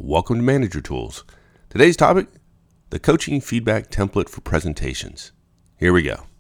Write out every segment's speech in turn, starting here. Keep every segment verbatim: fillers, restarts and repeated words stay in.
Welcome to Manager Tools. Today's topic, the coaching feedback template for presentations. Here we go.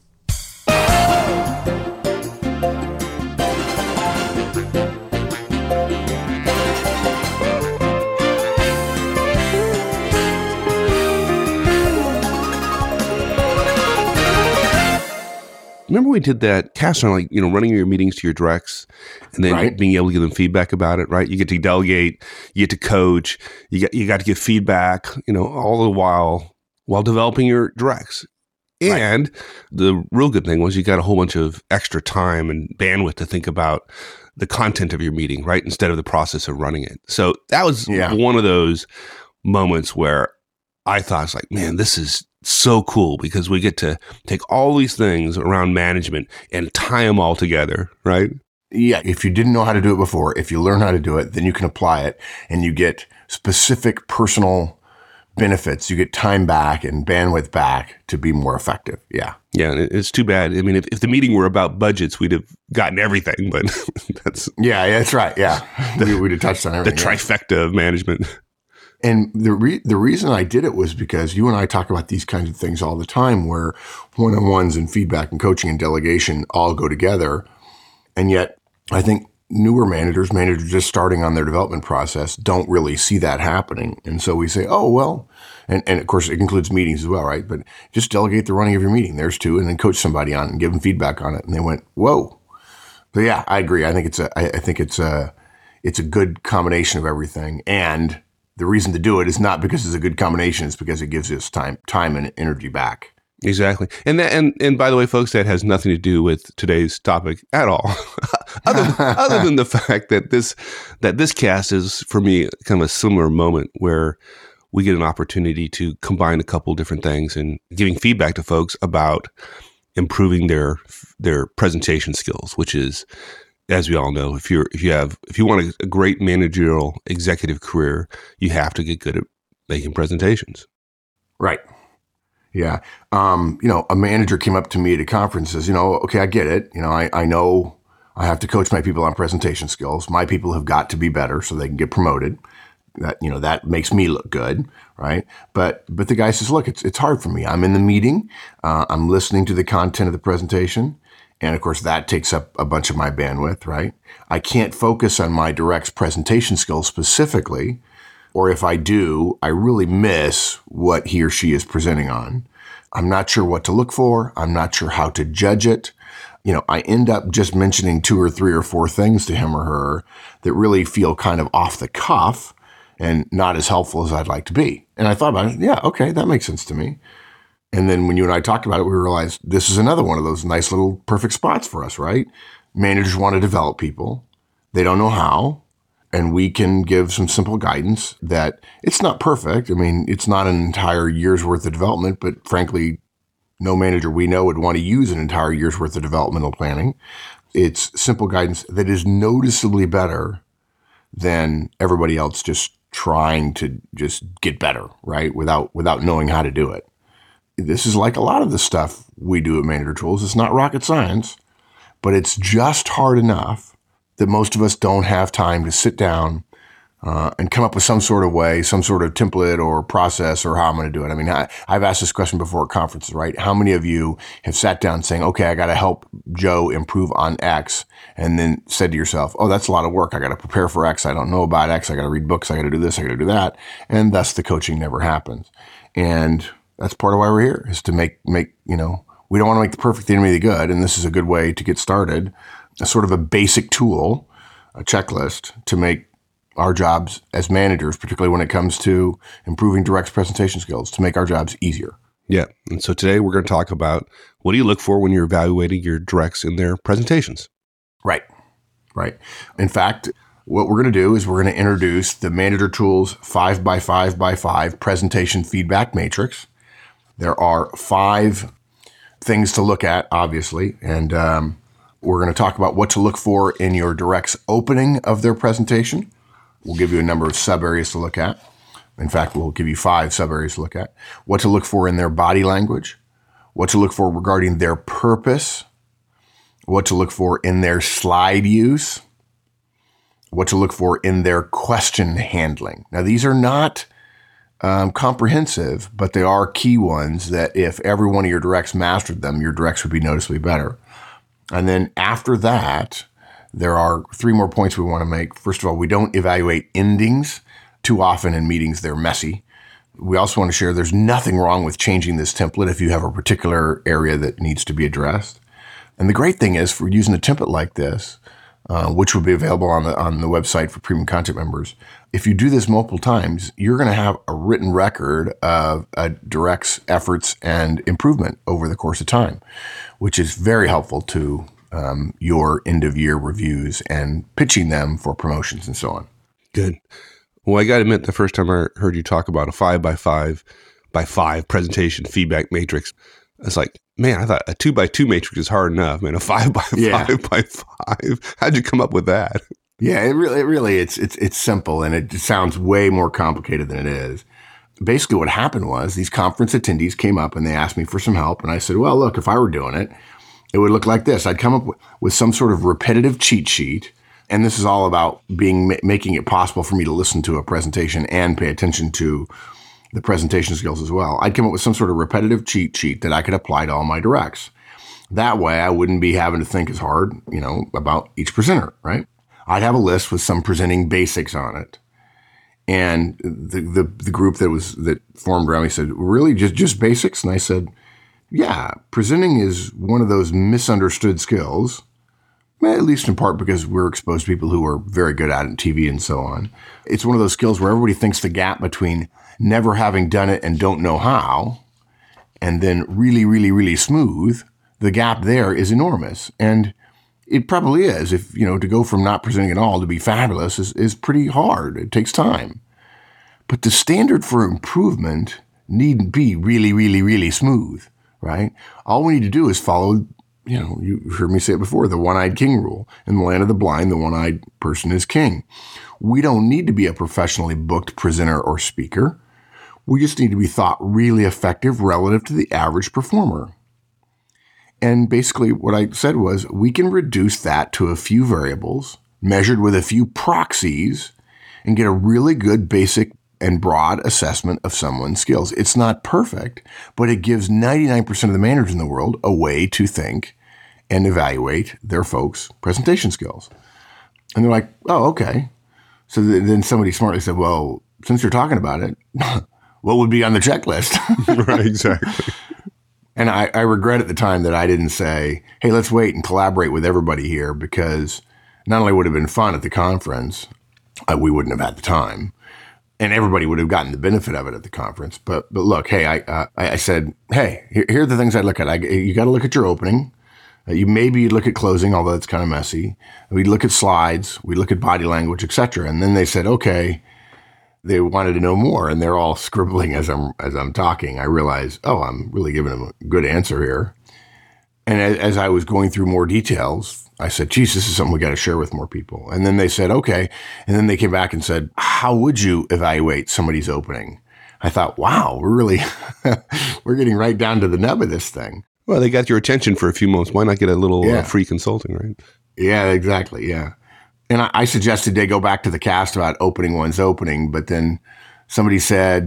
Remember we did that cast on, like, you know, running your meetings to your directs and then Right. being able to give them feedback about it, right? You get to delegate, you get to coach, you got, you got to give feedback, you know, all the while, while developing your directs. And right. The real good thing was you got a whole bunch of extra time and bandwidth to think about the content of your meeting, right? Instead of the process of running it. So that was Yeah. one of those moments where I thought, it's like, man, this is so cool because we get to take all these things around management and tie them all together, right? Yeah. If you didn't know how to do it before, if you learn how to do it, then you can apply it and you get specific personal benefits. You get time back and bandwidth back to be more effective. Yeah. Yeah. And it's too bad. I mean, if, if the meeting were about budgets, we'd have gotten everything, but that's. Yeah, that's right. Yeah. we, we'd have touched on everything. The trifecta of management. And the re- the reason I did it was because you and I talk about these kinds of things all the time where one-on-ones and feedback and coaching and delegation all go together. And yet I think newer managers, managers just starting on their development process, don't really see that happening. And so we say, oh, well, and, and of course it includes meetings as well, right? But just delegate the running of your meeting. There's two, and then coach somebody on it and give them feedback on it. And they went, whoa. So yeah, I agree. I think it's a, I, I think it's a, it's a good combination of everything. And the reason to do it is not because it's a good combination. It's because it gives us time, time and energy back. Exactly. And that, and, and by the way, folks, that has nothing to do with today's topic at all. other, other than the fact that this, that this cast is for me kind of a similar moment where we get an opportunity to combine a couple different things and giving feedback to folks about improving their, their presentation skills, which is, as we all know, if you're if you have if you want a, a great managerial executive career, you have to get good at making presentations. Right. Yeah. Um, you know, a manager came up to me at a conference and says, you know, okay, I get it. You know, I, I know I have to coach my people on presentation skills. My people have got to be better so they can get promoted. That, you know, that makes me look good, right? But but the guy says, look, it's it's hard for me. I'm in the meeting. Uh, I'm listening to the content of the presentation. And of course, that takes up a bunch of my bandwidth, right? I can't focus on my direct's presentation skills specifically, or if I do, I really miss what he or she is presenting on. I'm not sure what to look for. I'm not sure how to judge it. You know, I end up just mentioning two or three or four things to him or her that really feel kind of off the cuff and not as helpful as I'd like to be. And I thought about it. Yeah, okay, that makes sense to me. And then when you and I talked about it, we realized this is another one of those nice little perfect spots for us, right? Managers want to develop people. They don't know how. And we can give some simple guidance that it's not perfect. I mean, it's not an entire year's worth of development, but frankly, no manager we know would want to use an entire year's worth of developmental planning. It's simple guidance that is noticeably better than everybody else just trying to just get better, right? Without, without knowing how to do it. This is like a lot of the stuff we do at Manager Tools. It's not rocket science, but it's just hard enough that most of us don't have time to sit down uh, and come up with some sort of way, some sort of template or process or how I'm going to do it. I mean, I, I've asked this question before at conferences, right? How many of you have sat down saying, okay, I got to help Joe improve on X, and then said to yourself, oh, that's a lot of work. I got to prepare for X. I don't know about X. I got to read books. I got to do this. I got to do that. And thus the coaching never happens. And that's part of why we're here, is to make, make, you know, we don't want to make the perfect the enemy of the good. And this is a good way to get started, a sort of a basic tool, a checklist to make our jobs as managers, particularly when it comes to improving direct presentation skills, to make our jobs easier. Yeah. And so today we're going to talk about what do you look for when you're evaluating your directs in their presentations? Right. Right. In fact, what we're going to do is we're going to introduce the Manager Tools five by five by five presentation feedback matrix. There are five things to look at, obviously, and um, we're going to talk about what to look for in your direct's opening of their presentation. We'll give you a number of sub-areas to look at. In fact, we'll give you five sub-areas to look at. What to look for in their body language, what to look for regarding their purpose, what to look for in their slide use, what to look for in their question handling. Now, these are not um, comprehensive, but they are key ones that if every one of your directs mastered them, your directs would be noticeably better. And then after that, there are three more points we want to make. First of all, we don't evaluate endings. Too often in meetings, they're messy. We also want to share there's nothing wrong with changing this template if you have a particular area that needs to be addressed. And the great thing is for using a template like this, uh, which will be available on the on the website for premium content members, if you do this multiple times, you're going to have a written record of a direct's efforts and improvement over the course of time, which is very helpful to um, your end-of-year reviews and pitching them for promotions and so on. Good. Well, I got to admit, the first time I heard you talk about a five by five by five presentation feedback matrix, I was like, man, I thought a two by two matrix is hard enough, man. A five by yeah. five by five. How'd you come up with that? Yeah, it really, it really, it's it's it's simple, and it sounds way more complicated than it is. Basically, what happened was these conference attendees came up and they asked me for some help, and I said, well, look, if I were doing it, it would look like this. I'd come up with some sort of repetitive cheat sheet. And this is all about being making it possible for me to listen to a presentation and pay attention to the presentation skills as well. I'd come up with some sort of repetitive cheat sheet that I could apply to all my directs. That way, I wouldn't be having to think as hard, you know, about each presenter, right? I'd have a list with some presenting basics on it. And the the, the group that was that formed around me said, really, just, just basics? And I said, yeah, presenting is one of those misunderstood skills. At least in part because we're exposed to people who are very good at it in T V and so on. It's one of those skills where everybody thinks the gap between never having done it and don't know how, and then really, really, really smooth, the gap there is enormous. And it probably is. If, you know, to go from not presenting at all to be fabulous is, is pretty hard. It takes time. But the standard for improvement needn't be really, really, really smooth, right? All we need to do is follow, you know, you heard me say it before, the one-eyed king rule. In the land of the blind, the one-eyed person is king. We don't need to be a professionally booked presenter or speaker. We just need to be thought really effective relative to the average performer. And basically what I said was we can reduce that to a few variables, measured with a few proxies, and get a really good basic and broad assessment of someone's skills. It's not perfect, but it gives ninety-nine percent of the managers in the world a way to think and evaluate their folks' presentation skills. And they're like, oh, okay. So th- then somebody smartly said, well, since you're talking about it, what would be on the checklist? Right, exactly. And I, I regret at the time that I didn't say, hey, let's wait and collaborate with everybody here, because not only would it have been fun at the conference, uh, we wouldn't have had the time, and everybody would have gotten the benefit of it at the conference. But but look, hey, I uh, I said, hey, here, here are the things I look at. I, you got to look at your opening. Uh, you maybe look at closing, although it's kind of messy. We look at slides. We look at body language, et cetera. And then they said, okay, they wanted to know more, and they're all scribbling as I'm as I'm talking. I realized, oh, I'm really giving them a good answer here. And as, as I was going through more details, I said, geez, this is something we got to share with more people. And then they said, okay. And then they came back and said, how would you evaluate somebody's opening? I thought, wow, we're really, we're getting right down to the nub of this thing. Well, they got your attention for a few moments. Why not get a little yeah. uh, free consulting, right? Yeah, exactly. Yeah. And I, I suggested they go back to the cast about opening one's opening, but then somebody said,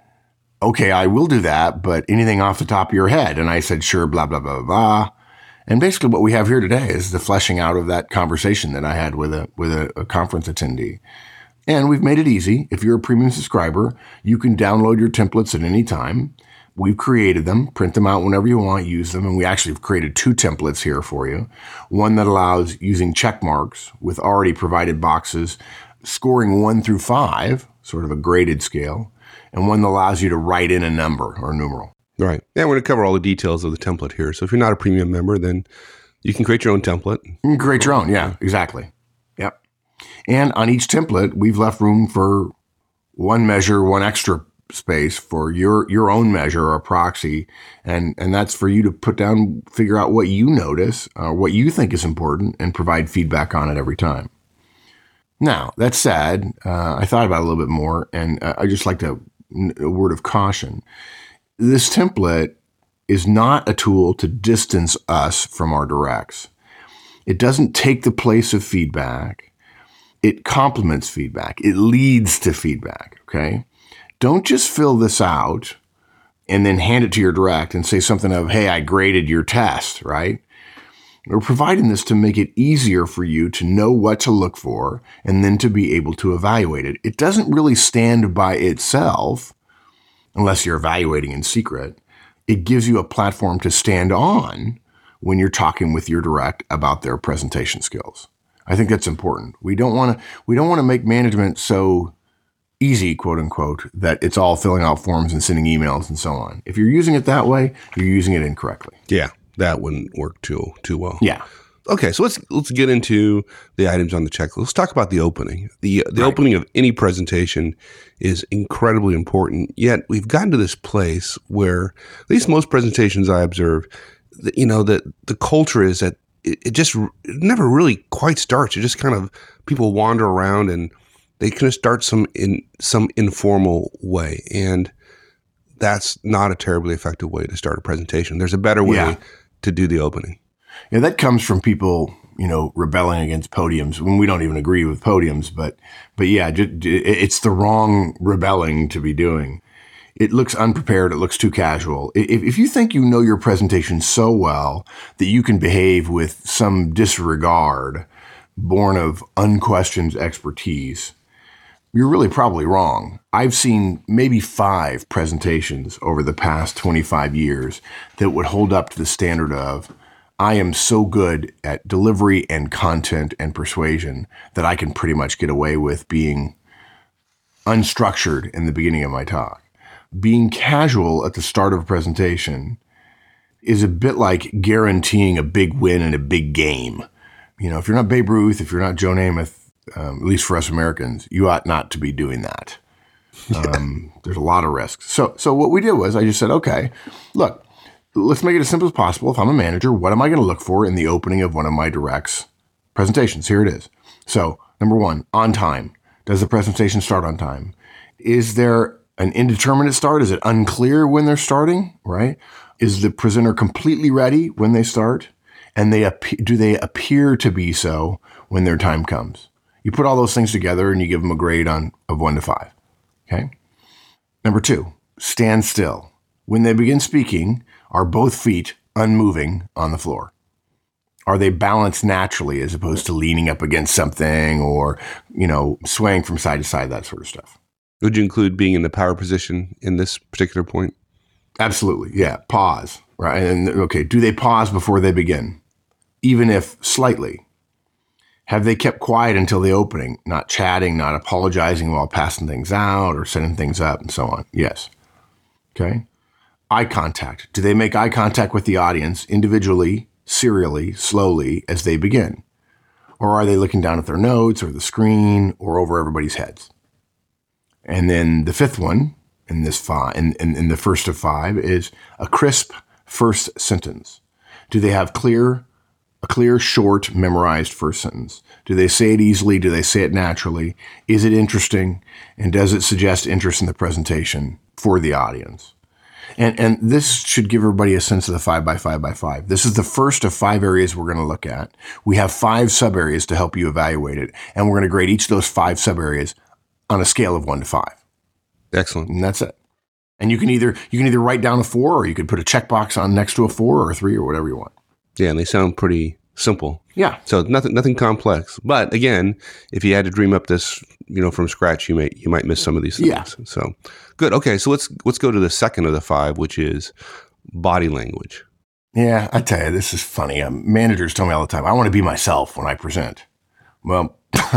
okay, I will do that, but anything off the top of your head? And I said, sure, blah, blah, blah, blah. And basically what we have here today is the fleshing out of that conversation that I had with a with a, a conference attendee. And we've made it easy. If you're a premium subscriber, you can download your templates at any time. We've created them, print them out whenever you want, use them. And we actually have created two templates here for you. One that allows using check marks with already provided boxes, scoring one through five, sort of a graded scale, and one that allows you to write in a number or numeral. Right. Yeah, we're going to cover all the details of the template here. So if you're not a premium member, then you can create your own template. You can create your own. Yeah, exactly. Yep. And on each template, we've left room for one measure, one extra space for your your own measure or proxy. And, and that's for you to put down, figure out what you notice, uh, what you think is important, and provide feedback on it every time. Now, that said, uh, I thought about it a little bit more, and uh, I just like to, a word of caution. This template is not a tool to distance us from our directs. It doesn't take the place of feedback. It complements feedback. It leads to feedback, okay? Don't just fill this out and then hand it to your direct and say something of, hey, I graded your test, right? We're providing this to make it easier for you to know what to look for and then to be able to evaluate it. It doesn't really stand by itself unless you're evaluating in secret. It gives you a platform to stand on when you're talking with your direct about their presentation skills. I think that's important. We don't want to we don't want to make management so easy, quote unquote, that it's all filling out forms and sending emails and so on. If you're using it that way, you're using it incorrectly. Yeah, that wouldn't work too too well. Yeah. Okay, so let's let's get into the items on the checklist. Let's talk about the opening. The the right. opening of any presentation is incredibly important. Yet we've gotten to this place where, at least most presentations I observe, you know, that the culture is that it, it just it never really quite starts. It just kind of people wander around and they kind of start some in some informal way, and that's not a terribly effective way to start a presentation. There's a better way yeah. to do the opening. Yeah, that comes from people, you know, rebelling against podiums when we don't even agree with podiums. But, but yeah, it's the wrong rebelling to be doing. It looks unprepared. It looks too casual. If, if you think you know your presentation so well that you can behave with some disregard born of unquestioned expertise, you're really probably wrong. I've seen maybe five presentations over the past twenty-five years that would hold up to the standard of, I am so good at delivery and content and persuasion that I can pretty much get away with being unstructured in the beginning of my talk. Being casual at the start of a presentation is a bit like guaranteeing a big win in a big game. You know, if you're not Babe Ruth, if you're not Joe Namath, um, at least for us Americans, you ought not to be doing that. Um, there's a lot of risks. So, so what we did was I just said, okay, look, let's make it as simple as possible. If I'm a manager, what am I going to look for in the opening of one of my directs presentations? Here it is. So number one, on time. Does the presentation start on time? Is there an indeterminate start? Is it unclear when they're starting, right? Is the presenter completely ready when they start? And they do they appear to be so when their time comes? You put all those things together and you give them a grade on of one to five. Okay. Number two, stand still. When they begin speaking, are both feet unmoving on the floor? Are they balanced naturally as opposed to leaning up against something or, you know, swaying from side to side, that sort of stuff? Would you include being in the power position in this particular point? Absolutely. Yeah. Pause. Right. And okay. Do they pause before they begin? Even if slightly. Have they kept quiet until the opening, not chatting, not apologizing while passing things out or setting things up and so on? Yes. Okay. Eye contact. Do they make eye contact with the audience individually, serially, slowly as they begin? Or are they looking down at their notes or the screen or over everybody's heads? And then the fifth one in this five, in, in, in the first of five is a crisp first sentence. Do they have clear, a clear, short, memorized first sentence? Do they say it easily? Do they say it naturally? Is it interesting? And does it suggest interest in the presentation for the audience? And and this should give everybody a sense of the five by five by five. This is the first of five areas we're going to look at. We have five sub areas to help you evaluate it. And we're going to grade each of those five sub areas on a scale of one to five. Excellent. And that's it. And you can either you can either write down a four or you could put a checkbox on next to a four or a three or whatever you want. Yeah, and they sound pretty simple. Yeah. So nothing nothing complex. But again, if you had to dream up this, you know, from scratch, you may you might miss some of these things. Yeah. So good. Okay, so let's let's go to the second of the five, which is body language. Yeah, I tell you, this is funny. Um, managers tell me all the time, I want to be myself when I present. Well,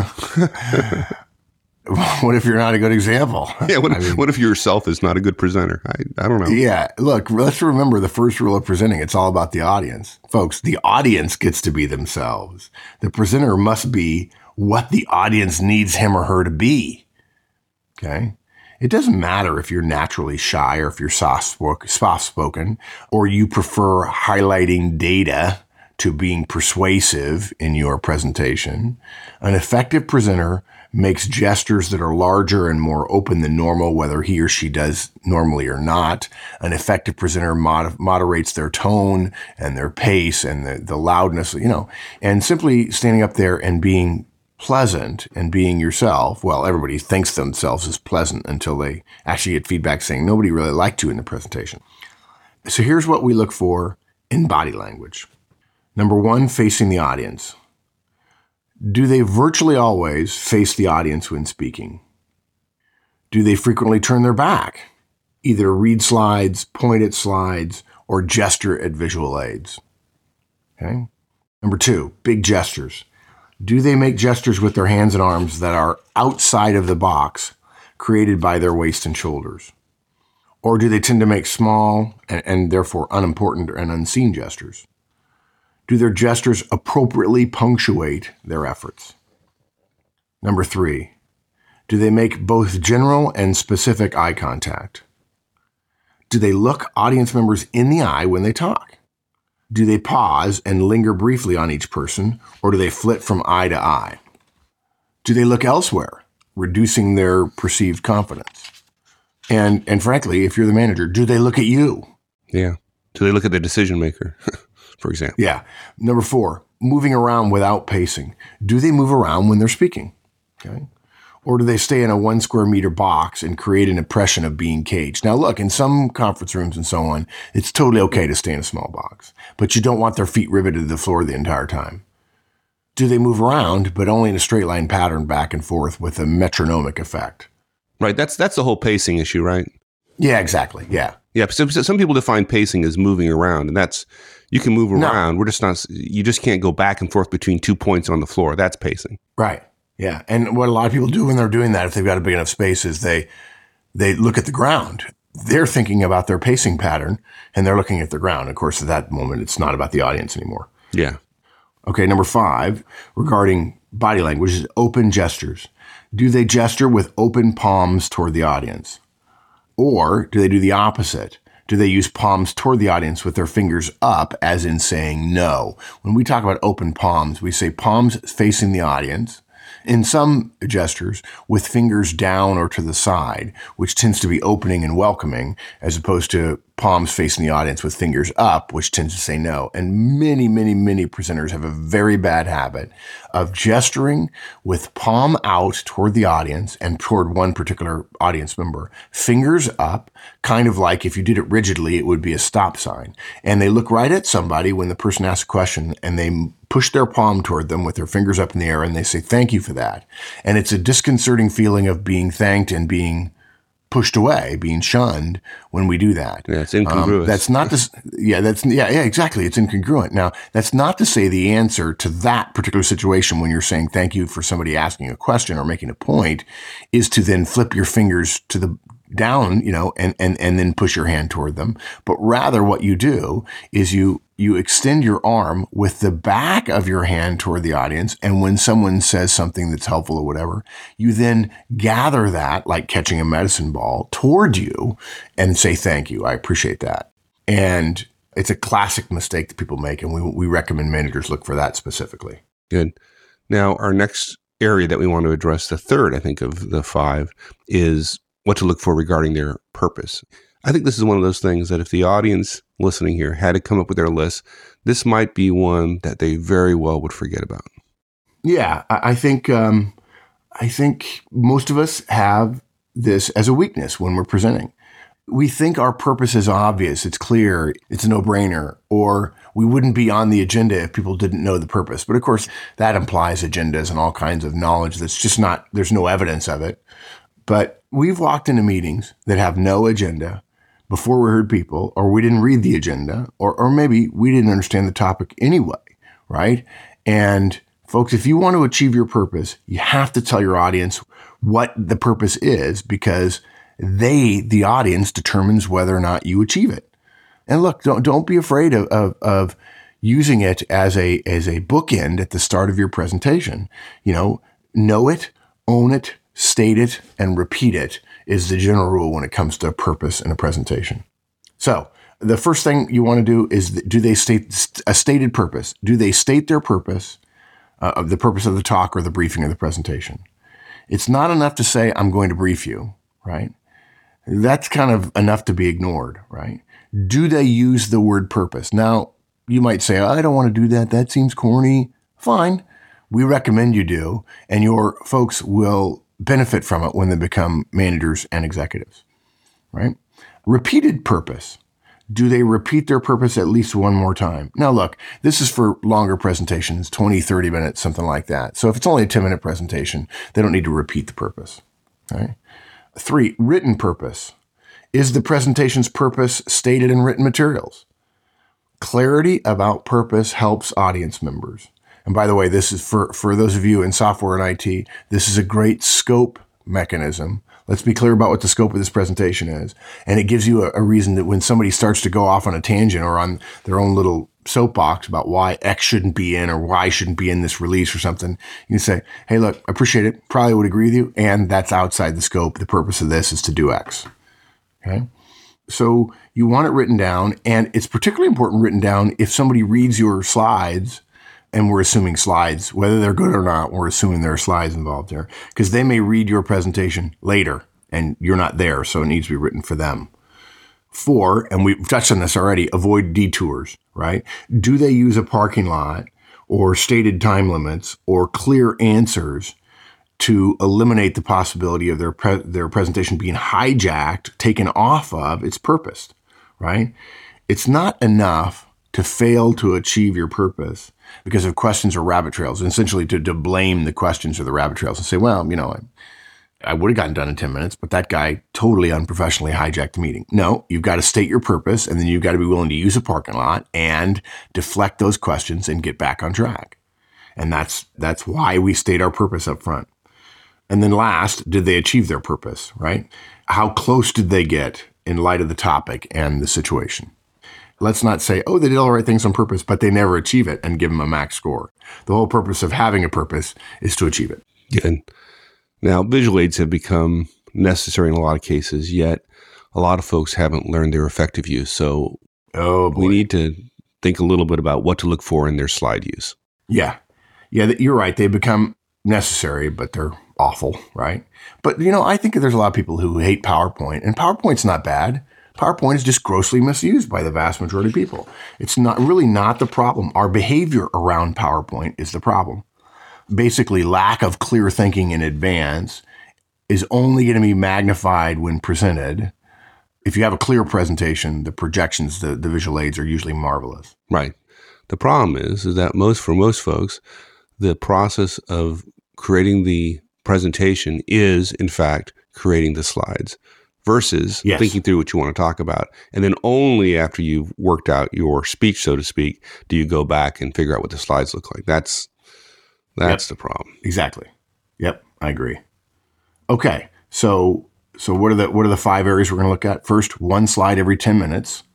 what if you're not a good example? Yeah, what, I mean, what if yourself is not a good presenter? I, I don't know. Yeah, look, let's remember the first rule of presenting. It's all about the audience. Folks, the audience gets to be themselves. The presenter must be what the audience needs him or her to be. Okay? It doesn't matter if you're naturally shy or if you're soft-spoken or you prefer highlighting data to being persuasive in your presentation. An effective presenter makes gestures that are larger and more open than normal, whether he or she does normally or not. An effective presenter mod- moderates their tone and their pace and the, the loudness, you know, and simply standing up there and being pleasant and being yourself. Well, everybody thinks themselves as pleasant until they actually get feedback saying nobody really liked you in the presentation. So here's what we look for in body language. Number one, facing the audience. Do they virtually always face the audience when speaking? Do they frequently turn their back, either read slides, point at slides, or gesture at visual aids? Okay. Number two, big gestures. Do they make gestures with their hands and arms that are outside of the box created by their waist and shoulders? Or do they tend to make small and, and therefore unimportant and unseen gestures? Do their gestures appropriately punctuate their efforts? Number three, do they make both general and specific eye contact? Do they look audience members in the eye when they talk? Do they pause and linger briefly on each person, or do they flit from eye to eye? Do they look elsewhere, reducing their perceived confidence? And and frankly, if you're the manager, do they look at you? Yeah. Do they look at the decision maker, for example? Yeah. Number four, moving around without pacing. Do they move around when they're speaking? Okay. Or do they stay in a one square meter box and create an impression of being caged? Now, look, in some conference rooms and so on, it's totally okay to stay in a small box, but you don't want their feet riveted to the floor the entire time. Do they move around, but only in a straight line pattern back and forth with a metronomic effect? Right. That's that's the whole pacing issue, right? Yeah, exactly. Yeah. Yeah. So, so some people define pacing as moving around, and that's, you can move around. No. We're just not, you just can't go back and forth between two points on the floor. That's pacing. Right. Yeah. And what a lot of people do when they're doing that, if they've got a big enough space, is they they look at the ground. They're thinking about their pacing pattern and they're looking at the ground. Of course, at that moment, it's not about the audience anymore. Yeah. Okay. Number five, regarding body language, is open gestures. Do they gesture with open palms toward the audience? Or do they do the opposite? Do they use palms toward the audience with their fingers up, as in saying no? When we talk about open palms, we say palms facing the audience. In some gestures, with fingers down or to the side, which tends to be opening and welcoming, as opposed to palms facing the audience with fingers up, which tends to say no. And many, many, many presenters have a very bad habit of gesturing with palm out toward the audience and toward one particular audience member, fingers up, kind of like if you did it rigidly, it would be a stop sign. And they look right at somebody when the person asks a question and they push their palm toward them with their fingers up in the air and they say, thank you for that. And it's a disconcerting feeling of being thanked and being pushed away, being shunned when we do that. Yeah, it's incongruous. Um, that's not to, yeah, that's, yeah, yeah, exactly. It's incongruent. Now, that's not to say the answer to that particular situation when you're saying thank you for somebody asking a question or making a point is to then flip your fingers to the down, you know, and, and, and then push your hand toward them. But rather what you do is you, you extend your arm with the back of your hand toward the audience. And when someone says something that's helpful or whatever, you then gather that like catching a medicine ball toward you and say, thank you. I appreciate that. And it's a classic mistake that people make. And we, we recommend managers look for that specifically. Good. Now, our next area that we want to address, the third, I think, of the five, is what to look for regarding their purpose. I think this is one of those things that if the audience listening here had to come up with their list, this might be one that they very well would forget about. Yeah, I think um, I think most of us have this as a weakness when we're presenting. We think our purpose is obvious, it's clear, it's a no-brainer, or we wouldn't be on the agenda if people didn't know the purpose. But of course, that implies agendas and all kinds of knowledge that's just not, there's no evidence of it. But we've walked into meetings that have no agenda before we heard people, or we didn't read the agenda, or or maybe we didn't understand the topic anyway, right? And folks, if you want to achieve your purpose, you have to tell your audience what the purpose is, because they, the audience, determines whether or not you achieve it. And look, don't don't be afraid of of, of using it as a as a bookend at the start of your presentation. You know, know it, own it, state it, and repeat it is the general rule when it comes to purpose in a presentation. So the first thing you want to do is, do they state a stated purpose? Do they state their purpose, uh, of the purpose of the talk or the briefing or the presentation? It's not enough to say, I'm going to brief you, right? That's kind of enough to be ignored, right? Do they use the word purpose? Now, you might say, I don't want to do that. That seems corny. Fine. We recommend you do, and your folks will benefit from it when they become managers and executives, right? Repeated purpose. Do they repeat their purpose at least one more time? Now, look, this is for longer presentations, twenty, thirty minutes, something like that. So if it's only a ten minute presentation, they don't need to repeat the purpose. Right? Three, written purpose. Is the presentation's purpose stated in written materials? Clarity about purpose helps audience members. And by the way, this is for, for those of you in software and I T, this is a great scope mechanism. Let's be clear about what the scope of this presentation is. And it gives you a, a reason that when somebody starts to go off on a tangent or on their own little soapbox about why X shouldn't be in or why shouldn't be in this release or something, you can say, hey, look, I appreciate it. Probably would agree with you. And that's outside the scope. The purpose of this is to do X. Okay. So you want it written down, and it's particularly important written down if somebody reads your slides, and we're assuming slides, whether they're good or not, we're assuming there are slides involved there, because they may read your presentation later and you're not there, so it needs to be written for them. Four, and we've touched on this already, avoid detours, right? Do they use a parking lot or stated time limits or clear answers to eliminate the possibility of their pre- their presentation being hijacked, taken off of its purpose, right? It's not enough to fail to achieve your purpose because of questions or rabbit trails, and essentially to, to blame the questions or the rabbit trails and say, well, you know, I, I would have gotten done in ten minutes, but that guy totally unprofessionally hijacked the meeting. No, you've got to state your purpose, and then you've got to be willing to use a parking lot and deflect those questions and get back on track. And that's that's why we state our purpose up front. And then last, did they achieve their purpose, right? How close did they get in light of the topic and the situation? Let's not say, oh, they did all the right things on purpose, but they never achieve it and give them a max score. The whole purpose of having a purpose is to achieve it. Good. Now, visual aids have become necessary in a lot of cases, yet a lot of folks haven't learned their effective use. So oh, boy. we need to think a little bit about what to look for in their slide use. Yeah. Yeah, you're right. They become necessary, but they're awful, right? But, you know, I think there's a lot of people who hate PowerPoint, and PowerPoint's not bad. PowerPoint is just grossly misused by the vast majority of people. It's not really not the problem. Our behavior around PowerPoint is the problem. Basically, lack of clear thinking in advance is only going to be magnified when presented. If you have a clear presentation, the projections, the, the visual aids are usually marvelous. Right. The problem is, is that most, for most folks, the process of creating the presentation is, in fact, creating the slides versus yes. thinking through what you want to talk about. And then only after you've worked out your speech, so to speak, do you go back and figure out what the slides look like. That's that's yep. the problem. Exactly. Yep, I agree. Okay, so so what are the what are the five areas we're going to look at? First, one slide every ten minutes.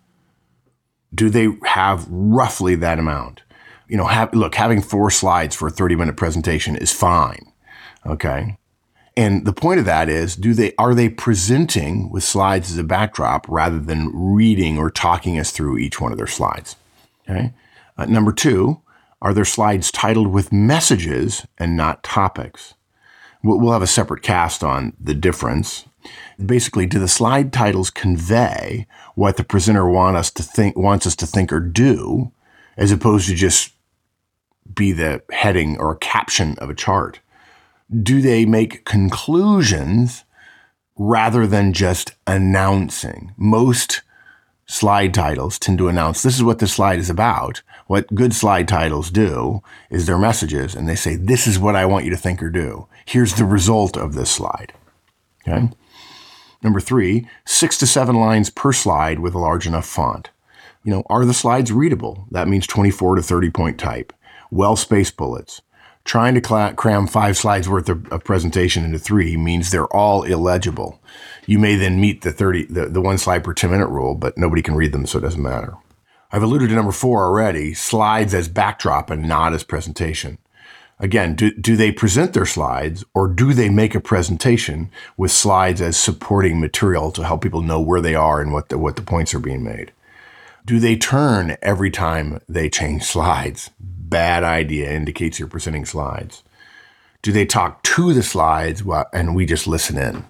Do they have roughly that amount? You know, have, look, having four slides for a thirty-minute presentation is fine. Okay. And the point of that is, do they are they presenting with slides as a backdrop rather than reading or talking us through each one of their slides? Okay. Uh, number two, are their slides titled with messages and not topics? We'll, we'll have a separate cast on the difference. Basically, do the slide titles convey what the presenter want us to think, wants us to think or do, as opposed to just be the heading or a caption of a chart? Do they make conclusions rather than just announcing? Most slide titles tend to announce, this is what this slide is about. What good slide titles do is their messages, and they say, this is what I want you to think or do. Here's the result of this slide. Okay. Number three, six to seven lines per slide with a large enough font. You know, are the slides readable? That means twenty-four to thirty point type. Well-spaced bullets. Trying to cl- cram five slides worth of, of presentation into three means they're all illegible. You may then meet the thirty, the, the one slide per ten minute rule, but nobody can read them, so it doesn't matter. I've alluded to number four already, slides as backdrop and not as presentation. Again, do, do they present their slides, or do they make a presentation with slides as supporting material to help people know where they are and what the, what the points are being made? Do they turn every time they change slides? Bad idea, indicates you're presenting slides. Do they talk to the slides while, and we just listen in?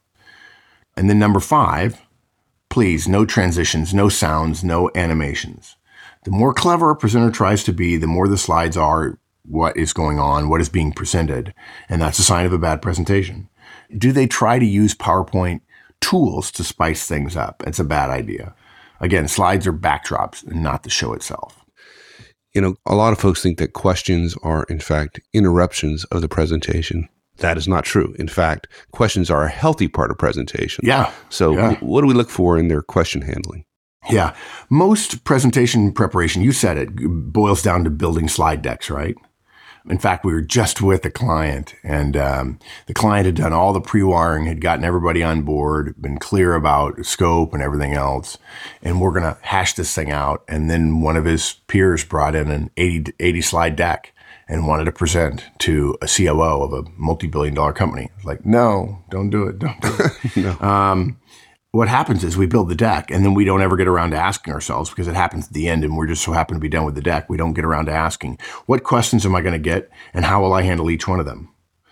And then number five, please, no transitions, no sounds, no animations. The more clever a presenter tries to be, the more the slides are what is going on, what is being presented, and that's a sign of a bad presentation. Do they try to use PowerPoint tools to spice things up? It's a bad idea. Again, slides are backdrops and not the show itself. You know, a lot of folks think that questions are, in fact, interruptions of the presentation. That is not true. In fact, questions are a healthy part of presentation. Yeah. So yeah. W- what do we look for in their question handling? Yeah. Most presentation preparation, you said it, boils down to building slide decks, right? In fact, we were just with a client, and um, the client had done all the pre-wiring, had gotten everybody on board, been clear about scope and everything else, and we're going to hash this thing out. And then one of his peers brought in an eighty, eighty slide deck and wanted to present to a C O O of a multi-billion dollar company. Like, no, don't do it. Don't do it. no. Um, what happens is we build the deck, and then we don't ever get around to asking ourselves, because it happens at the end and we're just so happen to be done with the deck. We don't get around to asking, what questions am I going to get and how will I handle each one of them?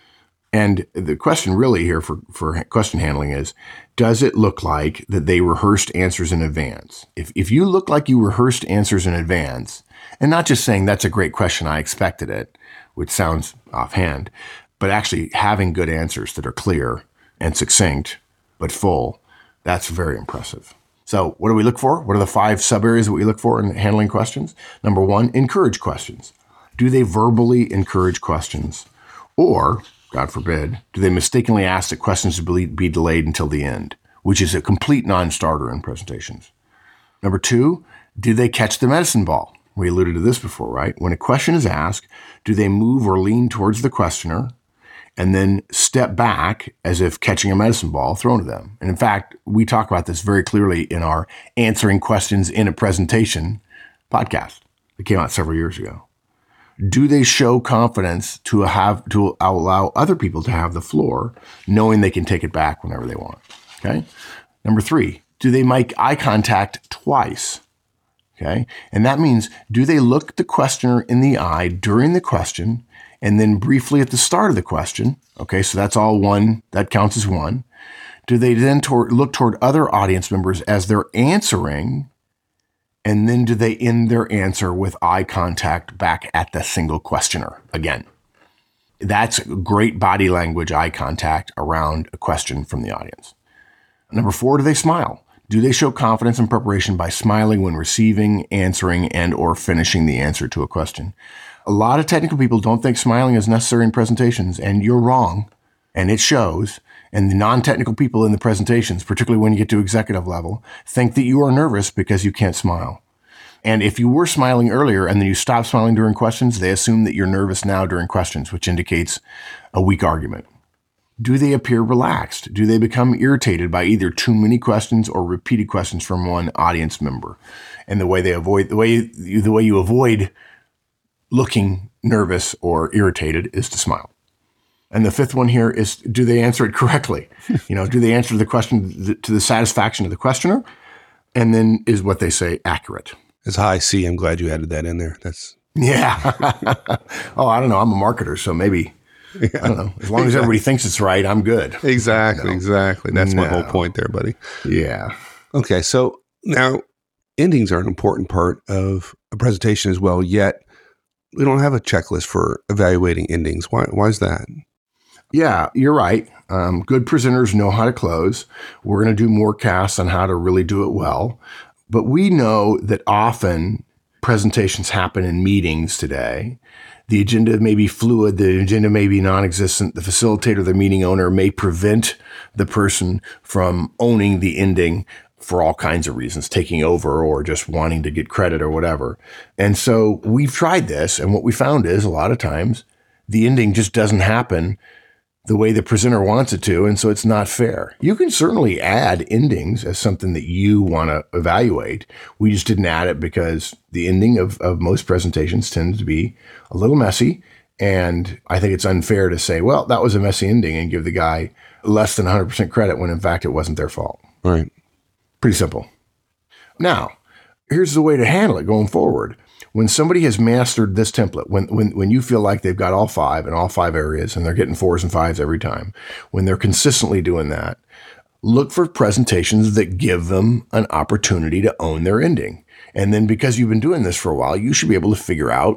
And the question really here for, for question handling is, does it look like that they rehearsed answers in advance? If, if you look like you rehearsed answers in advance, and not just saying that's a great question, I expected it, which sounds offhand, but actually having good answers that are clear and succinct, but full, that's very impressive. So what do we look for? What are the five sub areas that we look for in handling questions? Number one, encourage questions. Do they verbally encourage questions? Or, God forbid, do they mistakenly ask that questions be delayed until the end, which is a complete non-starter in presentations? Number two, do they catch the medicine ball? We alluded to this before, right? When a question is asked, do they move or lean towards the questioner and then step back as if catching a medicine ball thrown to them? And in fact, we talk about this very clearly in our Answering Questions in a Presentation podcast that came out several years ago. Do they show confidence to have to allow other people to have the floor, knowing they can take it back whenever they want? Okay. Number three, do they make eye contact twice? Okay. And that means, do they look the questioner in the eye during the question and then briefly at the start of the question? Okay. So that's all one. That counts as one. Do they then tor- look toward other audience members as they're answering? And then do they end their answer with eye contact back at the single questioner again? That's great body language, eye contact around a question from the audience. Number four, do they smile? Do they show confidence and preparation by smiling when receiving, answering, and or finishing the answer to a question? A lot of technical people don't think smiling is necessary in presentations, and you're wrong, and it shows. And the non-technical people in the presentations, particularly when you get to executive level, think that you are nervous because you can't smile. And if you were smiling earlier and then you stop smiling during questions, they assume that you're nervous now during questions, which indicates a weak argument. Do they appear relaxed? Do they become irritated by either too many questions or repeated questions from one audience member? And the way they avoid the way you, the way you avoid looking nervous or irritated is to smile. And the fifth one here is, do they answer it correctly? You know, do they answer the question to the satisfaction of the questioner? And then is what they say accurate? It's high C. I'm glad you added that in there. That's yeah. Oh, I don't know. I'm a marketer, so maybe, yeah. I don't know. As long as everybody thinks it's right, I'm good. Exactly, no. exactly. That's no. my whole point there, buddy. Yeah. Okay, so now endings are an important part of a presentation as well, yet we don't have a checklist for evaluating endings. Why, why is that? Yeah, you're right. Um, good presenters know how to close. We're going to do more casts on how to really do it well. But we know that often presentations happen in meetings today. The agenda may be fluid. The agenda may be non-existent. The facilitator, the meeting owner, may prevent the person from owning the ending for all kinds of reasons, taking over or just wanting to get credit or whatever. And so we've tried this, and what we found is a lot of times the ending just doesn't happen the way the presenter wants it to, and so it's not fair. You can certainly add endings as something that you want to evaluate. We just didn't add it because the ending of, of most presentations tends to be a little messy, and I think it's unfair to say, well, that was a messy ending and give the guy less than one hundred percent credit when in fact it wasn't their fault. Right. Pretty simple. Now, here's the way to handle it going forward. When somebody has mastered this template, when, when, when you feel like they've got all five in all five areas and they're getting fours and fives every time, when they're consistently doing that, look for presentations that give them an opportunity to own their ending. And then because you've been doing this for a while, you should be able to figure out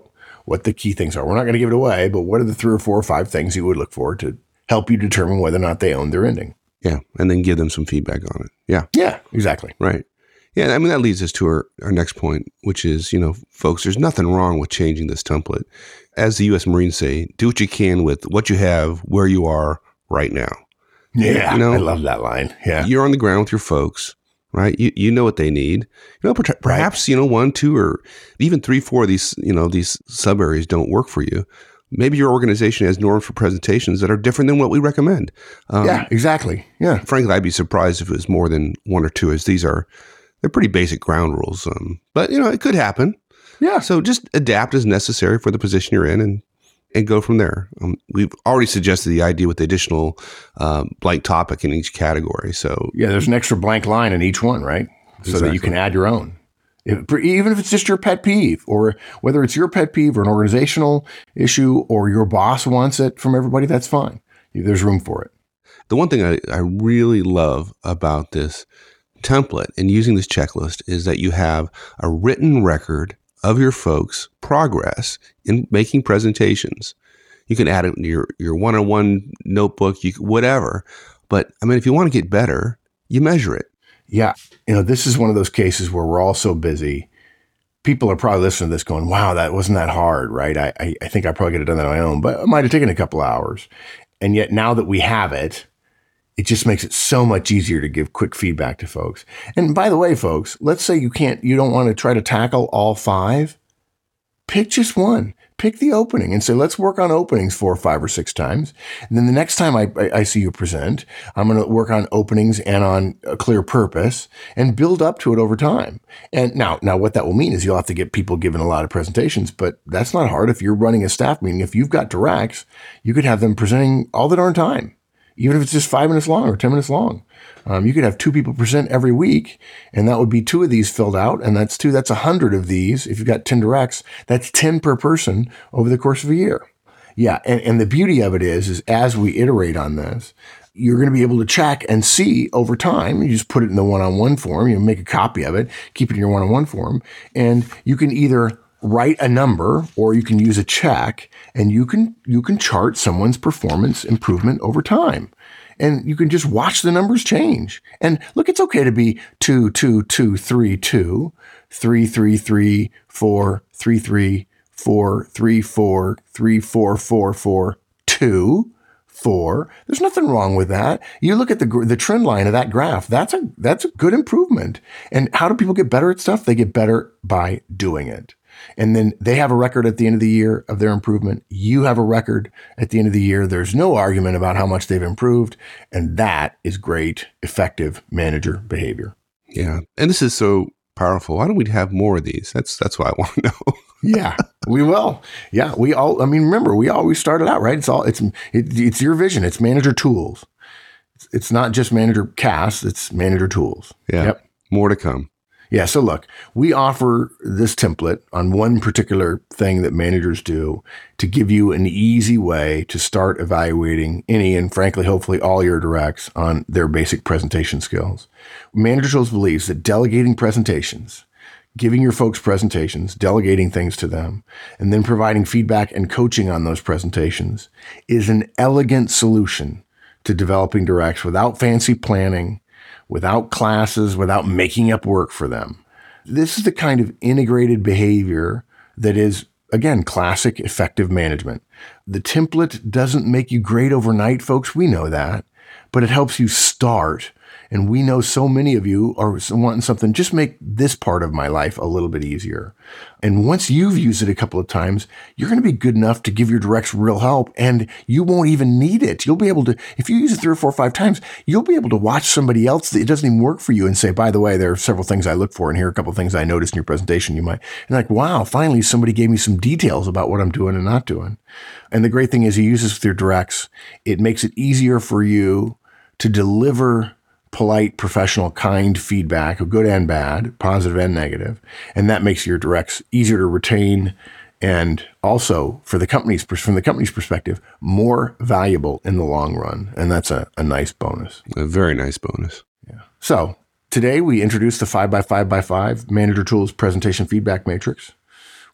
what the key things are. We're not going to give it away, but what are the three or four or five things you would look for to help you determine whether or not they own their ending? Yeah. And then give them some feedback on it. Yeah. Yeah, exactly. Right. Yeah. I mean, that leads us to our, our next point, which is, you know, folks, there's nothing wrong with changing this template. As the U S Marines say, do what you can with what you have, where you are right now. Yeah. You know, I love that line. Yeah. You're on the ground with your folks, right? You you know what they need. You know, per- perhaps, right. you know, one, two, or even three, four of these, you know, these sub areas don't work for you. Maybe your organization has norms for presentations that are different than what we recommend. Um, yeah, exactly. Yeah. Frankly, I'd be surprised if it was more than one or two, as these are, they're pretty basic ground rules. Um, but, you know, it could happen. Yeah. So just adapt as necessary for the position you're in and and go from there. Um, we've already suggested the idea with the additional um, blank topic in each category. So yeah, there's an extra blank line in each one, right? So exactly. that you can add your own. If, even if it's just your pet peeve, or whether it's your pet peeve or an organizational issue, or your boss wants it from everybody, that's fine. There's room for it. The one thing I, I really love about this template and using this checklist is that you have a written record of your folks' progress in making presentations. You can add it into your, your one-on-one notebook, you whatever. But I mean, if you want to get better, you measure it. Yeah. You know, this is one of those cases where we're all so busy. People are probably listening to this going, wow, that wasn't that hard, right? I, I, I think I probably could have done that on my own, but it might have taken a couple hours. And yet now that we have it, it just makes it so much easier to give quick feedback to folks. And by the way, folks, let's say you can't, you don't want to try to tackle all five. Pick just one. Pick the opening and say, let's work on openings four, five, or six times. And then the next time I, I, I see you present, I'm going to work on openings and on a clear purpose and build up to it over time. And now, now what that will mean is you'll have to get people giving a lot of presentations, but that's not hard. If you're running a staff meeting, if you've got directs, you could have them presenting all the darn time. Even if it's just five minutes long or ten minutes long. Um, you could have two people present every week, and that would be two of these filled out, and that's two, that's a hundred of these. If you've got ten directs, that's ten per person over the course of a year. Yeah, and, and the beauty of it is, is as we iterate on this, you're going to be able to check and see over time. You just put it in the one-on-one form, you make a copy of it, keep it in your one-on-one form, and you can either write a number or you can use a check, and you can you can chart someone's performance improvement over time. And you can just watch the numbers change. And look, it's okay to be two, two, two, three, two, three, three, three, four, three, three, four, three, four, three, four, four, four, two, four. There's nothing wrong with that. You look at the the trend line of that graph. That's a that's a good improvement. And how do people get better at stuff? They get better by doing it. And then they have a record at the end of the year of their improvement. You have a record at the end of the year. There's no argument about how much they've improved. And that is great, effective manager behavior. Yeah. And this is so powerful. Why don't we have more of these? That's that's what I want to know. Yeah, we will. Yeah, we all, I mean, remember, we always started out, right? It's all, it's, it, it's your vision. It's manager tools. It's, it's not just manager cast. It's manager tools. Yeah. Yep. More to come. Yeah. So look, we offer this template on one particular thing that managers do to give you an easy way to start evaluating any, and frankly, hopefully all your directs on their basic presentation skills. Manager Tools believes that delegating presentations, giving your folks presentations, delegating things to them, and then providing feedback and coaching on those presentations is an elegant solution to developing directs without fancy planning, without classes, without making up work for them. This is the kind of integrated behavior that is, again, classic effective management. The template doesn't make you great overnight, folks. We know that, but it helps you start. And we know so many of you are wanting something, just make this part of my life a little bit easier. And once you've used it a couple of times, you're going to be good enough to give your directs real help, and you won't even need it. You'll be able to, if you use it three or four or five times, you'll be able to watch somebody else that it doesn't even work for you and say, by the way, there are several things I look for, and here are a couple of things I noticed in your presentation. You might, and like, wow, finally somebody gave me some details about what I'm doing and not doing. And the great thing is you use this with your directs. It makes it easier for you to deliver polite, professional, kind feedback, good and bad, positive and negative. And that makes your directs easier to retain, and also for the company's, from the company's perspective, more valuable in the long run. And that's a, a nice bonus. A very nice bonus. Yeah. So today we introduced the five by five by five Manager Tools presentation feedback matrix.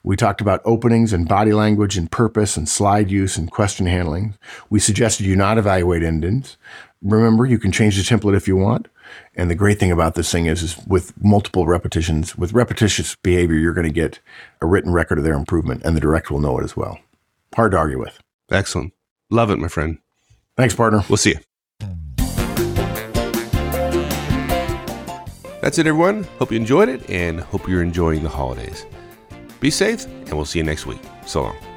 We talked about openings and body language and purpose and slide use and question handling. We suggested you not evaluate endings. Remember, you can change the template if you want. And the great thing about this thing is, is with multiple repetitions, with repetitious behavior, you're going to get a written record of their improvement, and the director will know it as well. Hard to argue with. Excellent. Love it, my friend. Thanks, partner. We'll see you. That's it, everyone. Hope you enjoyed it, and hope you're enjoying the holidays. Be safe, and we'll see you next week. So long.